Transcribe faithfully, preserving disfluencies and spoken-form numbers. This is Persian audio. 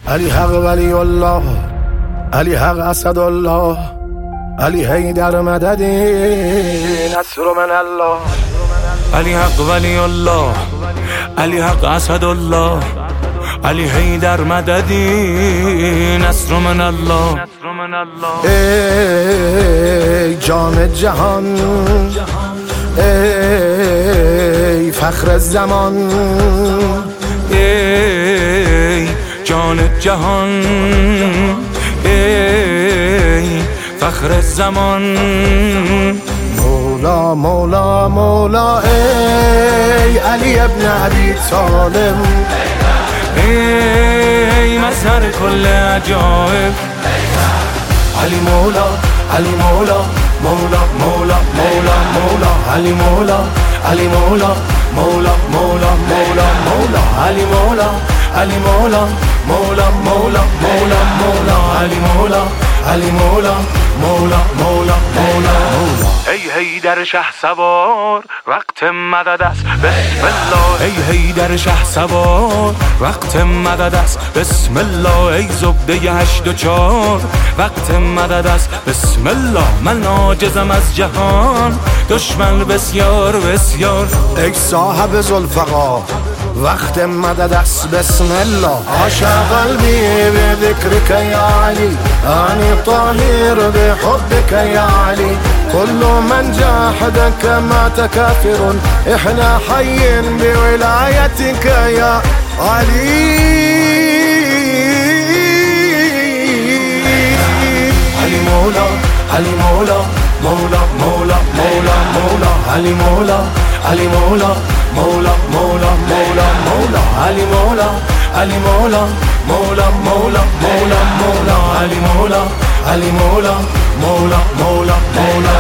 علی حق ولی الله، علی حق اسد الله، علی حیدر مددی نصر من الله. علی حق ولی الله، علی حق اسد الله، علی حیدر مددی نصر من الله. ای جان جهان، ای فخر زمان، ای جان جهان، ای فخر زمان. مولا مولا مولا ای علی ابن ابی طالب، ای مظهر کل عجایب. علی مولا علی مولا مولا مولا مولا مولا علی مولا علی مولا مولا مولا مولا مولا علی مولا علی مولا مولا مولا مولا مولا علی مولا علی مولا مولا مولا مولا مولا. ای حیدر شه سوار وقت مدد است بسم الله. ای حیدر شه سوار وقت مدد است بسم الله. ای زبده هشت و چار وقت مدد است بسم الله. من عاجزم از جهان دشمن بسیار بسیار. ای صاحب ذوالفقار وقت مدد است بسم الله. عاشق قلبی به ذکرک یا علی، آنی طاهر بحبک یا علی. كل من جاحدك مات كافر، احنا حي بولايتك يا علي. علي مولا علي مولا مولا مولا مولا مولا علي مولا علي مولا مولا مولا مولا مولا علي مولا علي مولا مولا مولا مولا مولا علي مولا علي مولا مولا مولا مولا